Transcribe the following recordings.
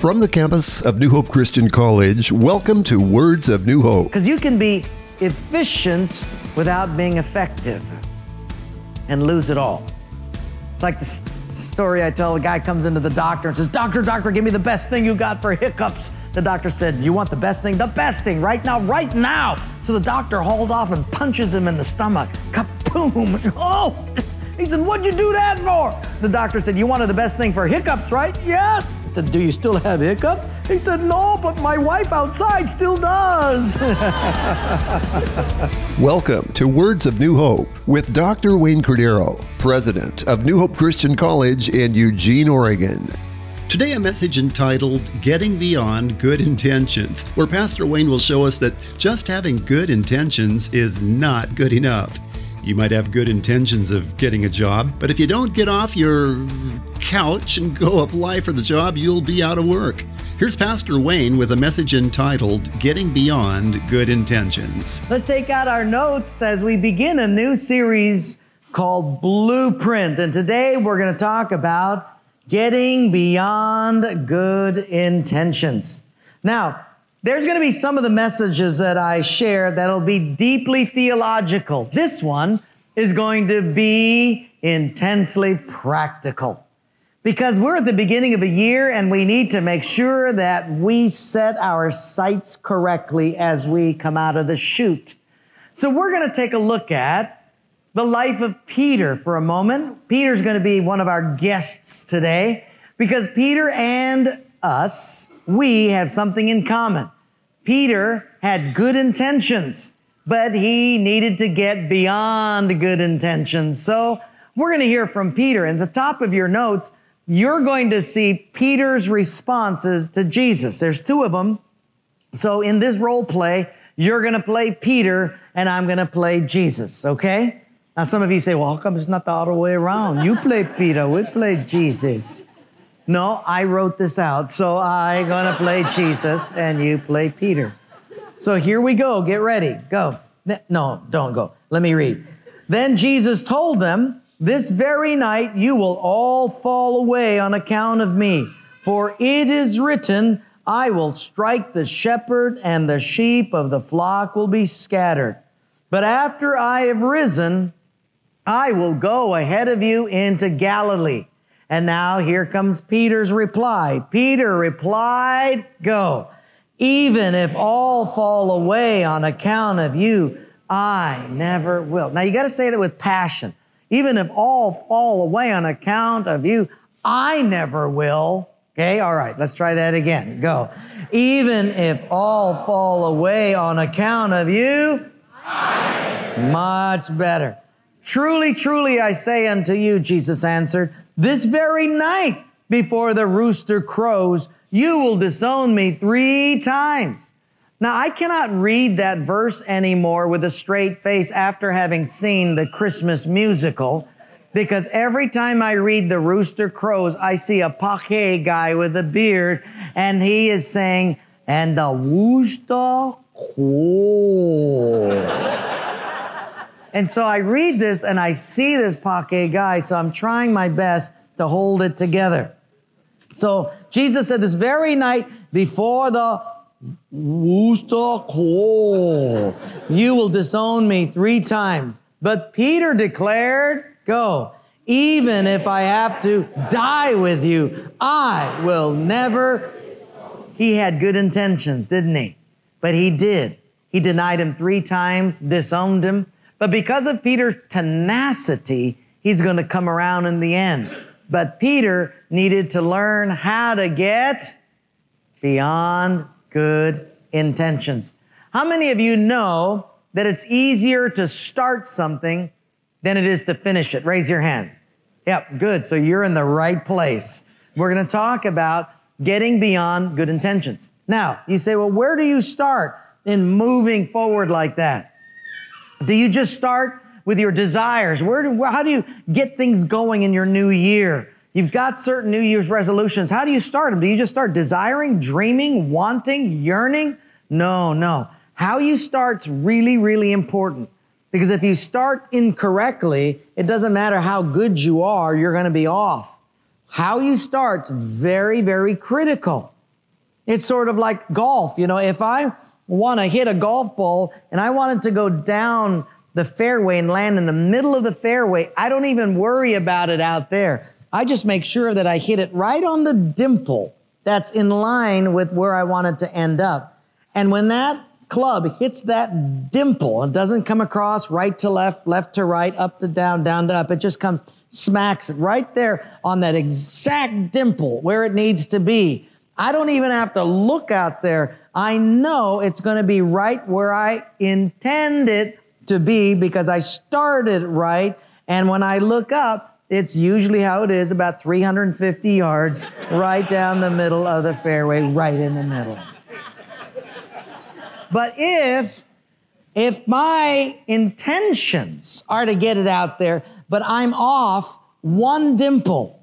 From the campus of New Hope Christian College, welcome to Words of New Hope. Because you can be efficient without being effective and lose it all. It's like this story I tell. The guy comes into the doctor and says, Doctor, give me the best thing you got for hiccups. The doctor said, you want the best thing? The best thing, right now. So the doctor hauls off and punches him in the stomach. Kaboom! Oh! He said, what'd you do that for? The doctor said, you wanted the best thing for hiccups, right? Yes. He said, do you still have hiccups? He said, no, but my wife outside still does. Welcome to Words of New Hope with Dr. Wayne Cordero, president of New Hope Christian College in Eugene, Oregon. Today, a message entitled Getting Beyond Good Intentions, where Pastor Wayne will show us that just having good intentions is not good enough. You might have good intentions of getting a job, but if you don't get off your couch and go apply for the job, you'll be out of work. Here's Pastor Wayne with a message entitled Getting Beyond Good Intentions. Let's take out our notes as we begin a new series called Blueprint. And today we're going to talk about getting beyond good intentions. Now, there's going to be some of the messages that I share that'll be deeply theological. This one is going to be intensely practical because we're at the beginning of a year and we need to make sure that we set our sights correctly as we come out of the chute. So we're going to take a look at the life of Peter for a moment. Peter's going to be one of our guests today because Peter and us, we have something in common. Peter had good intentions, but he needed to get beyond good intentions. So we're going to hear from Peter. At the top of your notes, you're going to see Peter's responses to Jesus. There's two of them. So in this role play, you're going to play Peter and I'm going to play Jesus, okay? Now some of you say, well, how come it's not the other way around? You play Peter, we play Jesus. No, I wrote this out, so I'm going to play Jesus and you play Peter. So here we go. Get ready. Go. No, don't go. Let me read. Then Jesus told them, this very night you will all fall away on account of me. For it is written, I will strike the shepherd and the sheep of the flock will be scattered. But after I have risen, I will go ahead of you into Galilee. And now here comes Peter's reply. Peter replied, go. Even if all fall away on account of you, I never will. Now you got to say that with passion. Even if all fall away on account of you, I never will. Okay, all right, let's try that again. Go. Even if all fall away on account of you, I never will. Much better. Truly, truly, I say unto you, Jesus answered, this very night before the rooster crows, you will disown me 3 times. Now, I cannot read that verse anymore with a straight face after having seen the Christmas musical, because every time I read the rooster crows, I see a Paquet guy with a beard, and he is saying, and the rooster crows. And so I read this and I see this Paquet guy, so I'm trying my best to hold it together. So Jesus said, this very night before the rooster crows, you will disown me 3 times. But Peter declared, go, even if I have to die with you, I will never. He had good intentions, didn't he? But he did. He denied him 3 times, disowned him. But because of Peter's tenacity, he's going to come around in the end. But Peter needed to learn how to get beyond good intentions. How many of you know that it's easier to start something than it is to finish it? Raise your hand. Yep, good. So you're in the right place. We're going to talk about getting beyond good intentions. Now, you say, well, where do you start in moving forward like that? Do you just start with your desires? How do you get things going in your new year? You've got certain New Year's resolutions. How do you start them? Do you just start desiring, dreaming, wanting, yearning? No. How you start's really, really important. Because if you start incorrectly, it doesn't matter how good you are, you're going to be off. How you start's very, very critical. It's sort of like golf. You know, if I want to hit a golf ball and I want it to go down the fairway and land in the middle of the fairway, I don't even worry about it out there. I just make sure that I hit it right on the dimple that's in line with where I want it to end up. And when that club hits that dimple and doesn't come across right to left, left to right, up to down, down to up, it just comes, smacks it right there on that exact dimple where it needs to be. I don't even have to look out there. I know it's going to be right where I intend it to be because I started right. And when I look up, it's usually how it is, about 350 yards right down the middle of the fairway, right in the middle. But if my intentions are to get it out there, but I'm off one dimple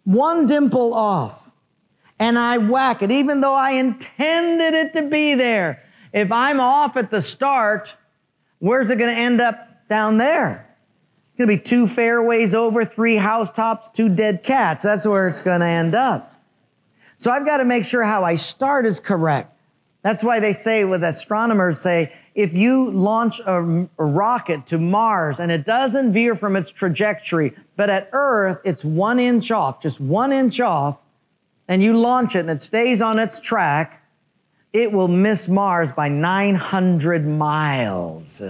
off, and I whack it, even though I intended it to be there, if I'm off at the start, where's it going to end up down there? It's going to be 2 fairways over, 3 housetops, 2 dead cats. That's where it's going to end up. So I've got to make sure how I start is correct. That's why they say, with astronomers say, if you launch a rocket to Mars and it doesn't veer from its trajectory, but at Earth it's 1 inch off, just 1 inch off, and you launch it and it stays on its track, it will miss Mars by 900 miles.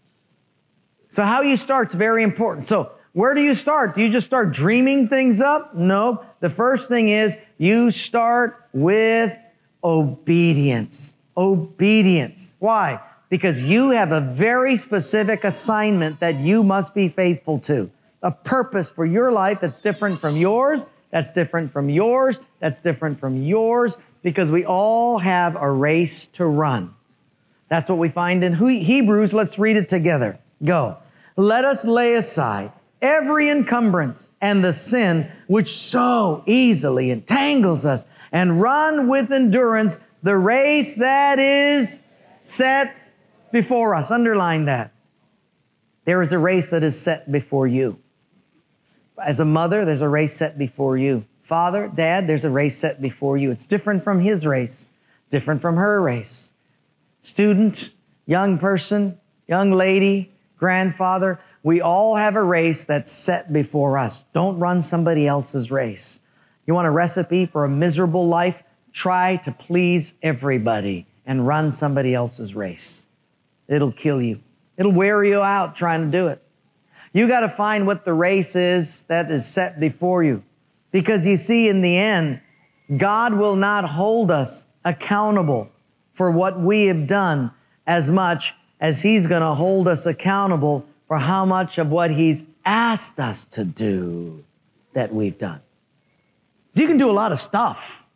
So how you start is very important. So where do you start? Do you just start dreaming things up? No. The first thing is you start with obedience. Obedience. Why? Because you have a very specific assignment that you must be faithful to. A purpose for your life that's different from yours, that's different from yours, that's different from yours, because we all have a race to run. That's what we find in Hebrews. Let's read it together. Go. Let us lay aside every encumbrance and the sin which so easily entangles us, and run with endurance the race that is set before us. Underline that. There is a race that is set before you. As a mother, there's a race set before you. Father, dad, there's a race set before you. It's different from his race, different from her race. Student, young person, young lady, grandfather, we all have a race that's set before us. Don't run somebody else's race. You want a recipe for a miserable life? Try to please everybody and run somebody else's race. It'll kill you. It'll wear you out trying to do it. You got to find what the race is that is set before you. Because you see, in the end, God will not hold us accountable for what we have done as much as He's going to hold us accountable for how much of what He's asked us to do that we've done. So you can do a lot of stuff.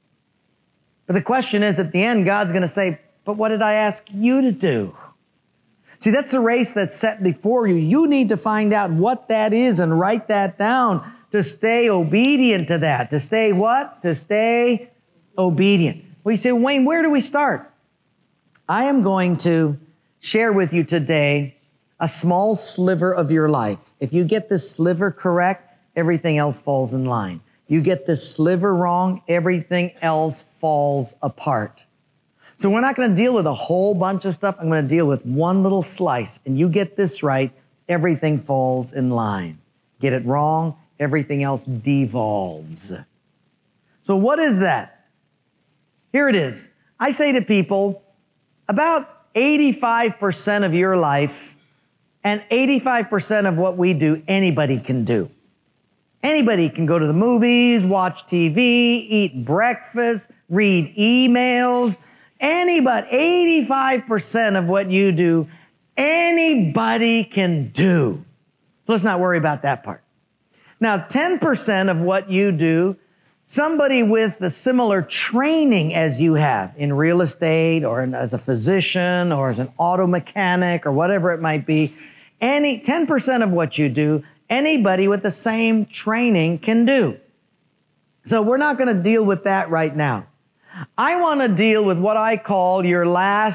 But the question is, at the end, God's going to say, but what did I ask you to do? See, that's the race that's set before you. You need to find out what that is and write that down to stay obedient to that. To stay what? To stay obedient. Well, you say, Wayne, where do we start? I am going to share with you today a small sliver of your life. If you get this sliver correct, everything else falls in line. You get this sliver wrong, everything else falls apart. So we're not going to deal with a whole bunch of stuff. I'm going to deal with one little slice. And you get this right, everything falls in line. Get it wrong, everything else devolves. So what is that? Here it is. I say to people, about 85% of your life and 85% of what we do, anybody can do. Anybody can go to the movies, watch TV, eat breakfast, read emails. Anybody, 85% of what you do, anybody can do. So let's not worry about that part. Now, 10% of what you do, somebody with a similar training as you have in real estate or as a physician or as an auto mechanic or whatever it might be, 10% of what you do, anybody with the same training can do. So we're not going to deal with that right now. I want to deal with what I call your last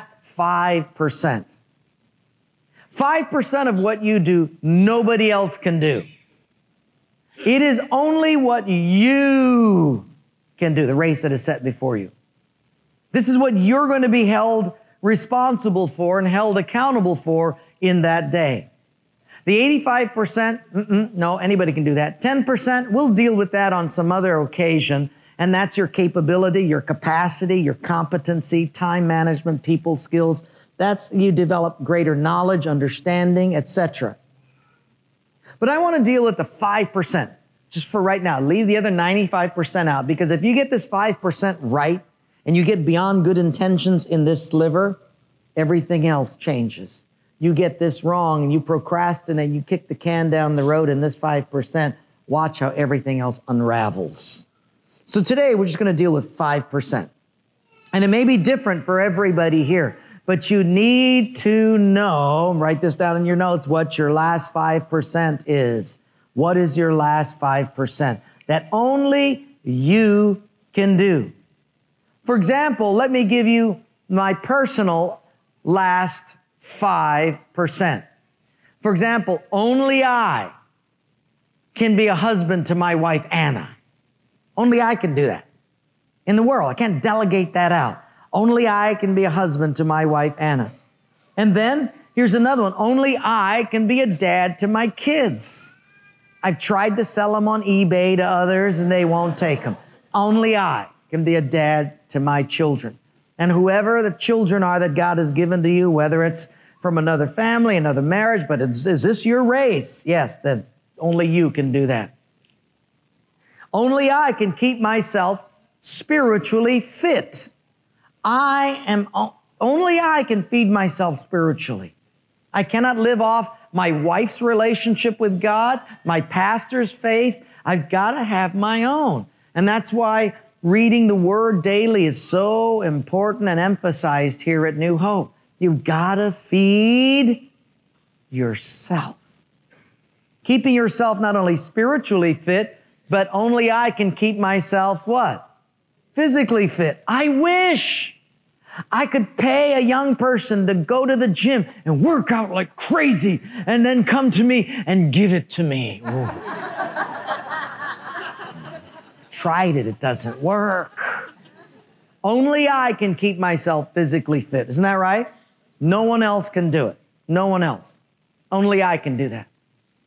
5%. 5% of what you do, nobody else can do. It is only what you can do, the race that is set before you. This is what you're going to be held responsible for and held accountable for in that day. The 85%, no, anybody can do that. 10%, we'll deal with that on some other occasion, and that's your capability, your capacity, your competency, time management, people skills. That's, you develop greater knowledge, understanding, etc. But I want to deal with the 5%, just for right now. Leave the other 95% out, because if you get this 5% right, and you get beyond good intentions in this sliver, everything else changes. You get this wrong and you procrastinate, you kick the can down the road in this 5%, watch how everything else unravels. So today we're just going to deal with 5%. And it may be different for everybody here, but you need to know, write this down in your notes, what your last 5% is. What is your last 5% that only you can do? For example, let me give you my personal last 5%. For example, only I can be a husband to my wife, Anna. Only I can do that in the world. I can't delegate that out. Only I can be a husband to my wife, Anna. And then here's another one. Only I can be a dad to my kids. I've tried to sell them on eBay to others and they won't take them. Only I can be a dad to my children. And whoever the children are that God has given to you, whether it's from another family, another marriage, but is this your race? Yes, then only you can do that. Only I can keep myself spiritually fit. Only I can feed myself spiritually. I cannot live off my wife's relationship with God, my pastor's faith. I've got to have my own. And that's why reading the Word daily is so important and emphasized here at New Hope. You've got to feed yourself. Keeping yourself not only spiritually fit, but only I can keep myself what? Physically fit. I wish I could pay a young person to go to the gym and work out like crazy and then come to me and give it to me. Tried it, it doesn't work. Only I can keep myself physically fit. Isn't that right? No one else can do it. No one else. Only I can do that.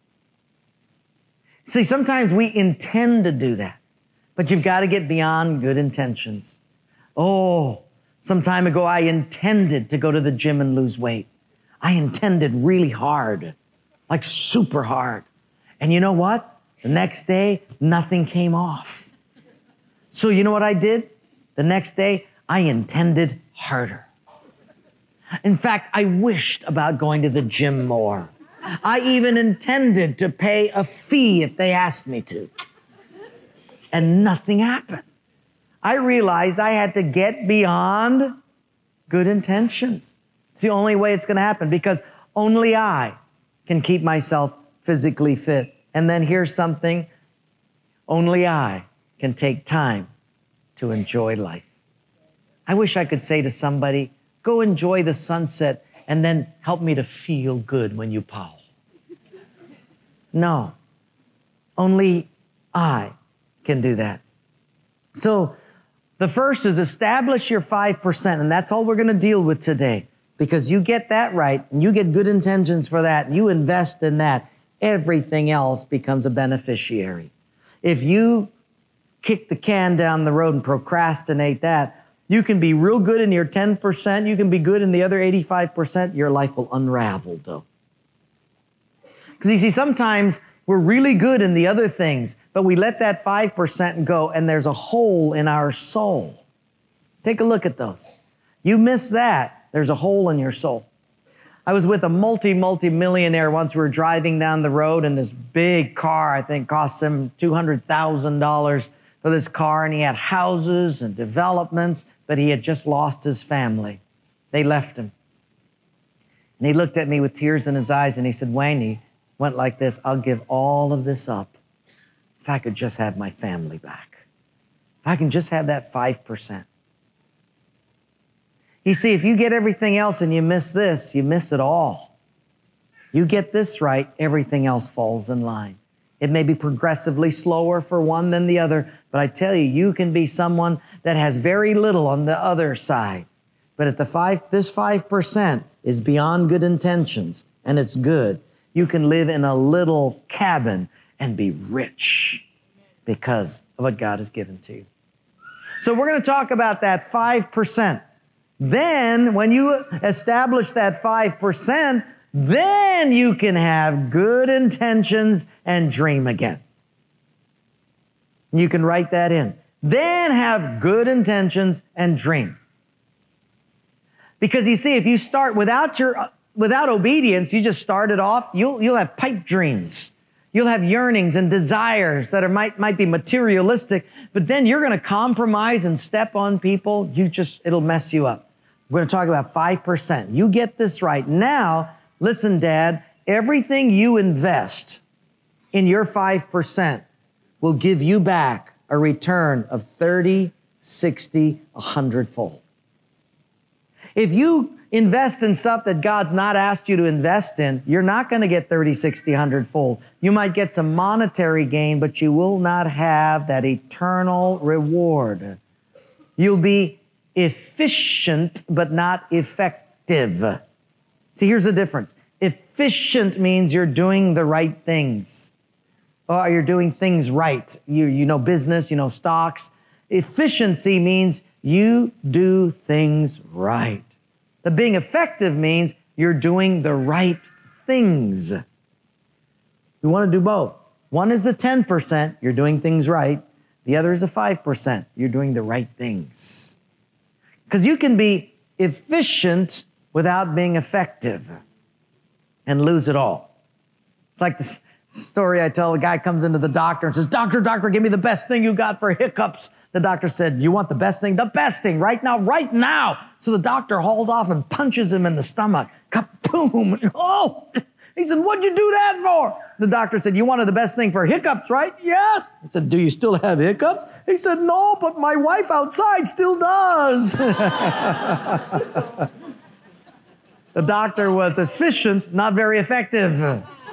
See, sometimes we intend to do that, but you've got to get beyond good intentions. Oh, some time ago, I intended to go to the gym and lose weight. I intended really hard, like super hard. And you know what? The next day, nothing came off. So you know what I did? The next day, I intended harder. In fact, I wished about going to the gym more. I even intended to pay a fee if they asked me to. And nothing happened. I realized I had to get beyond good intentions. It's the only way it's going to happen, because only I can keep myself physically fit. And then here's something. Only I can take time to enjoy life. I wish I could say to somebody, go enjoy the sunset and then help me to feel good when you pow. No, only I can do that. So the first is establish your 5%, and that's all we're going to deal with today. Because you get that right, and you get good intentions for that, and you invest in that, everything else becomes a beneficiary. If you kick the can down the road and procrastinate that, you can be real good in your 10%, you can be good in the other 85%, your life will unravel though. Because you see, sometimes we're really good in the other things, but we let that 5% go and there's a hole in our soul. Take a look at those. You miss that, there's a hole in your soul. I was with a multi-millionaire once. We were driving down the road and this big car, I think cost him $200,000 for this car, and he had houses and developments, but he had just lost his family. They left him. And he looked at me with tears in his eyes and he said, Wayne, he went like this, I'll give all of this up if I could just have my family back. If I can just have that 5%. You see, if you get everything else and you miss this, you miss it all. You get this right, everything else falls in line. It may be progressively slower for one than the other, but I tell you, you can be someone that has very little on the other side. But at this 5% is beyond good intentions, and it's good. You can live in a little cabin and be rich because of what God has given to you. So we're going to talk about that 5%. Then, when you establish that 5%, then you can have good intentions and dream again. You can write that in. Then have good intentions and dream. Because you see, if you start without obedience, you just started off, you'll have pipe dreams. You'll have yearnings and desires that might be materialistic, but then you're going to compromise and step on people. It'll mess you up. We're going to talk about 5%. You get this right. Now, listen, Dad, everything you invest in your 5% will give you back a return of 30, 60, 100-fold. If you invest in stuff that God's not asked you to invest in, you're not going to get 30, 60, 100-fold. You might get some monetary gain, but you will not have that eternal reward. You'll be efficient, but not effective. See, here's the difference. Efficient means you're doing the right things. Or you're doing things right. You know business, you know stocks. Efficiency means you do things right. But being effective means you're doing the right things. We want to do both. One is the 10%, you're doing things right. The other is the 5%, you're doing the right things. Because you can be efficient without being effective and lose it all. It's like this story I tell, a guy comes into the doctor and says, doctor, give me the best thing you got for hiccups. The doctor said, you want the best thing? The best thing, right now. So the doctor hauls off and punches him in the stomach. Kaboom! Oh! He said, what'd you do that for? The doctor said, you wanted the best thing for hiccups, right? Yes. He said, do you still have hiccups? He said, no, but my wife outside still does. The doctor was efficient, not very effective.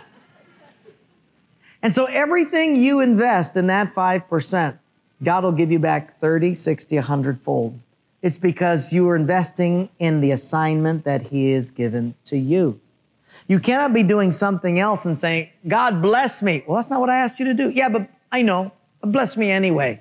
And so everything you invest in that 5%, God will give you back 30, 60, 100-fold. It's because you are investing in the assignment that He has given to you. You cannot be doing something else and saying, God bless me. Well, that's not what I asked you to do. Yeah, but I know. Bless me anyway.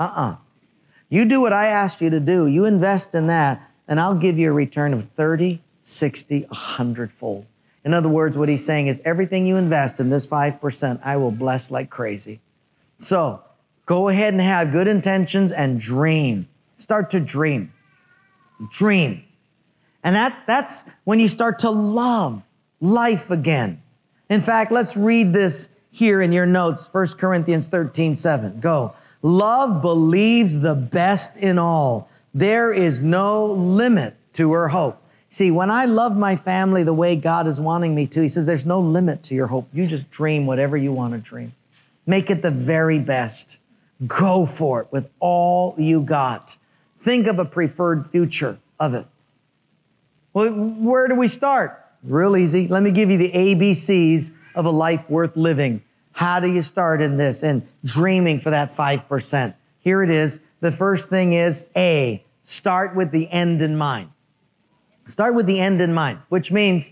You do what I asked you to do. You invest in that, and I'll give you a return of 30, 60, 100-fold. In other words, what He's saying is everything you invest in this 5%, I will bless like crazy. So go ahead and have good intentions and dream. Start to dream. Dream. And that's when you start to love life again. In fact, let's read this here in your notes, 1 Corinthians 13:7. Go. Love believes the best in all. There is no limit to her hope. See, when I love my family the way God is wanting me to, He says there's no limit to your hope. You just dream whatever you want to dream. Make it the very best. Go for it with all you got. Think of a preferred future of it. Well, where do we start? Real easy. Let me give you the ABCs of a life worth living. How do you start in this and dreaming for that 5%? Here it is. The first thing is A, start with the end in mind. Start with the end in mind, which means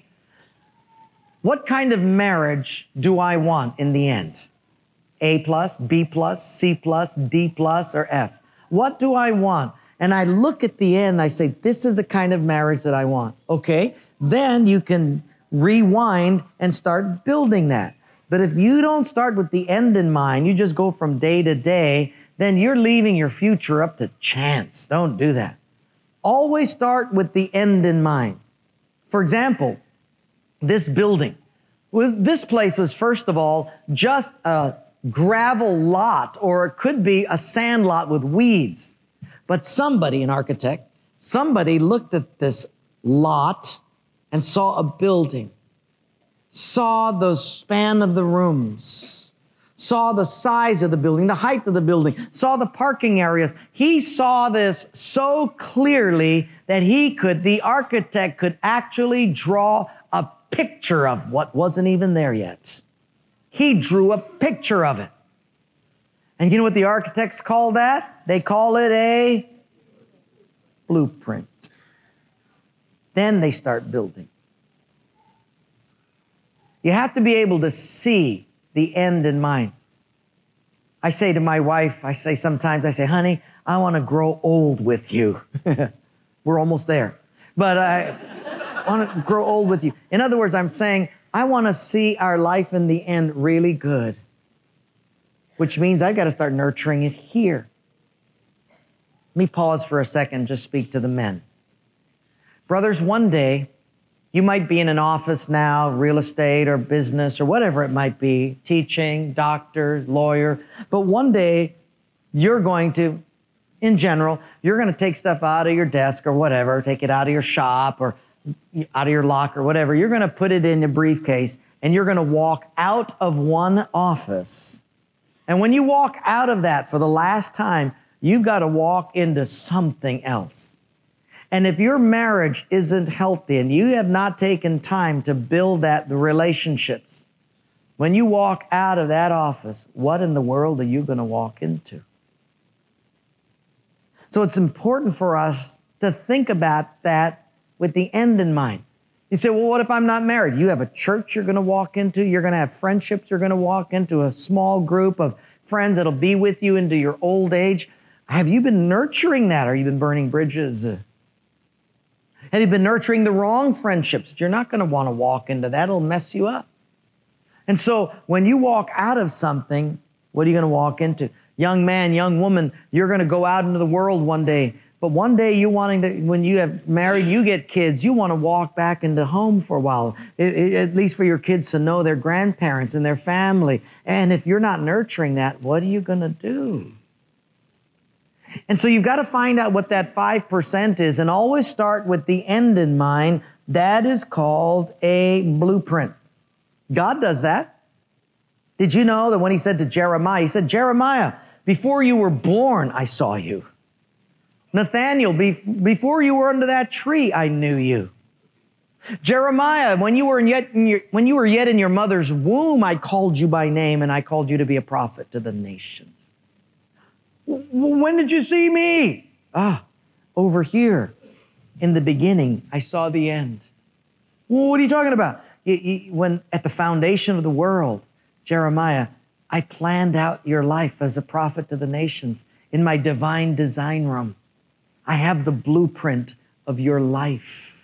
what kind of marriage do I want in the end? A plus, B plus, C plus, D plus, or F? What do I want? And I look at the end, I say, this is the kind of marriage that I want. Okay, then you can rewind and start building that. But if you don't start with the end in mind, you just go from day to day, then you're leaving your future up to chance. Don't do that. Always start with the end in mind. For example, this building. This place was, first of all, just a gravel lot, or it could be a sand lot with weeds. But somebody, an architect, somebody looked at this lot and saw a building, saw the span of the rooms, saw the size of the building, the height of the building, saw the parking areas. He saw this so clearly that the architect could actually draw a picture of what wasn't even there yet. He drew a picture of it. And you know what the architects call that? They call it a blueprint. Then they start building. You have to be able to see the end in mind. I say to my wife, sometimes, honey, I want to grow old with you. We're almost there. But I want to grow old with you. In other words, I'm saying, I want to see our life in the end really good, which means I've got to start nurturing it here. Let me pause for a second and just speak to the men. Brothers, one day, you might be in an office now, real estate or business or whatever it might be, teaching, doctor, lawyer, but one day you're going to, in general, you're going to take stuff out of your desk or whatever, take it out of your shop or out of your locker, whatever. You're going to put it in a briefcase and you're going to walk out of one office. And when you walk out of that for the last time, you've got to walk into something else. And if your marriage isn't healthy and you have not taken time to build the relationships, when you walk out of that office, what in the world are you going to walk into? So it's important for us to think about that with the end in mind. You say, well, what if I'm not married? You have a church you're going to walk into. You're going to have friendships you're going to walk into, a small group of friends that'll be with you into your old age. Have you been nurturing that? Or have you been burning bridges? Have you been nurturing the wrong friendships? You're not going to want to walk into that. It'll mess you up. And so when you walk out of something, what are you going to walk into? Young man, young woman, you're going to go out into the world one day. But one day when you have married, you get kids, you want to walk back into home for a while, at least for your kids to know their grandparents and their family. And if you're not nurturing that, what are you going to do? And so you've got to find out what that 5% is and always start with the end in mind. That is called a blueprint. God does that. Did you know that when he said to Jeremiah, he said, Jeremiah, before you were born, I saw you. Nathaniel, before you were under that tree, I knew you. Jeremiah, when you were yet in your mother's womb, I called you by name and I called you to be a prophet to the nations. When did you see me? Over here. In the beginning, I saw the end. What are you talking about? When at the foundation of the world, Jeremiah, I planned out your life as a prophet to the nations in my divine design room. I have the blueprint of your life.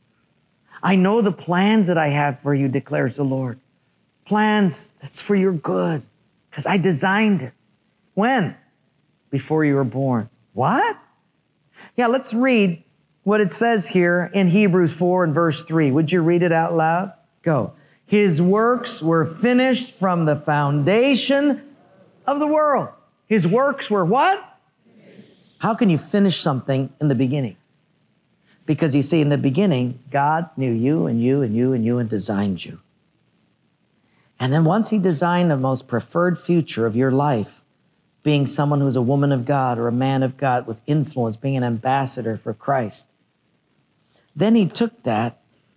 I know the plans that I have for you, declares the Lord. Plans that's for your good, because I designed it. When? Before you were born. What? Yeah, let's read what it says here in Hebrews 4 and verse 3. Would you read it out loud? Go. His works were finished from the foundation of the world. His works were what? How can you finish something in the beginning? Because you see, in the beginning, God knew you and you and you and you and designed you. And then once he designed the most preferred future of your life, being someone who's a woman of God or a man of God with influence, being an ambassador for Christ, then he took that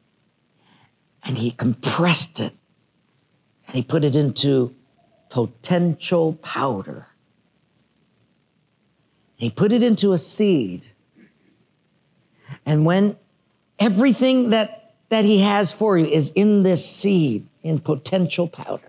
and he compressed it and he put it into potential powder. He put it into a seed. And when everything that he has for you is in this seed, in potential powder,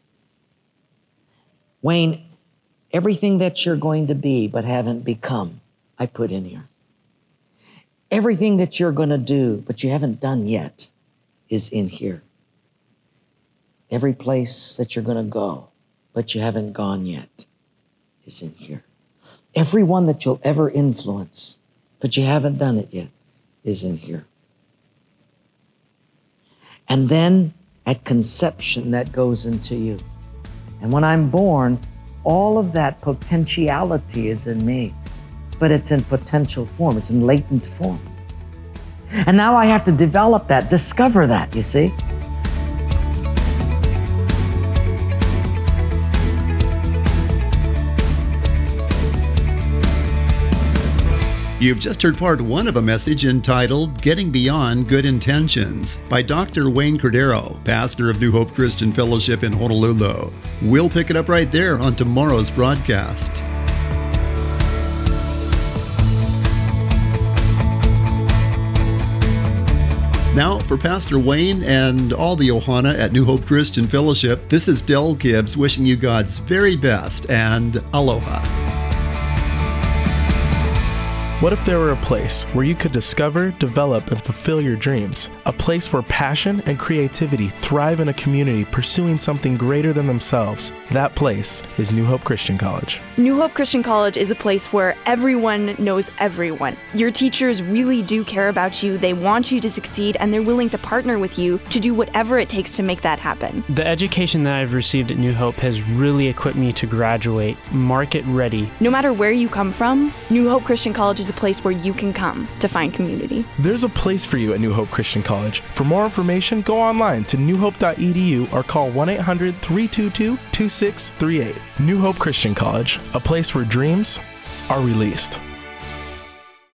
Wayne, everything that you're going to be but haven't become, I put in here. Everything that you're going to do but you haven't done yet is in here. Every place that you're going to go but you haven't gone yet is in here. Everyone that you'll ever influence, but you haven't done it yet, is in here. And then at conception, that goes into you. And when I'm born, all of that potentiality is in me, but it's in potential form. It's in latent form. And now I have to develop that, discover that, you see? You've just heard part one of a message entitled Getting Beyond Good Intentions by Dr. Wayne Cordero, pastor of New Hope Christian Fellowship in Honolulu. We'll pick it up right there on tomorrow's broadcast. Now, for Pastor Wayne and all the Ohana at New Hope Christian Fellowship, this is Del Gibbs wishing you God's very best and aloha. What if there were a place where you could discover, develop, and fulfill your dreams? A place where passion and creativity thrive in a community pursuing something greater than themselves. That place is New Hope Christian College. New Hope Christian College is a place where everyone knows everyone. Your teachers really do care about you, they want you to succeed, and they're willing to partner with you to do whatever it takes to make that happen. The education that I've received at New Hope has really equipped me to graduate market ready. No matter where you come from, New Hope Christian College is a place where you can come to find community. There's a place for you at New Hope Christian College. For more information, go online to newhope.edu or call 1-800-322-2638. New Hope Christian College, a place where dreams are released.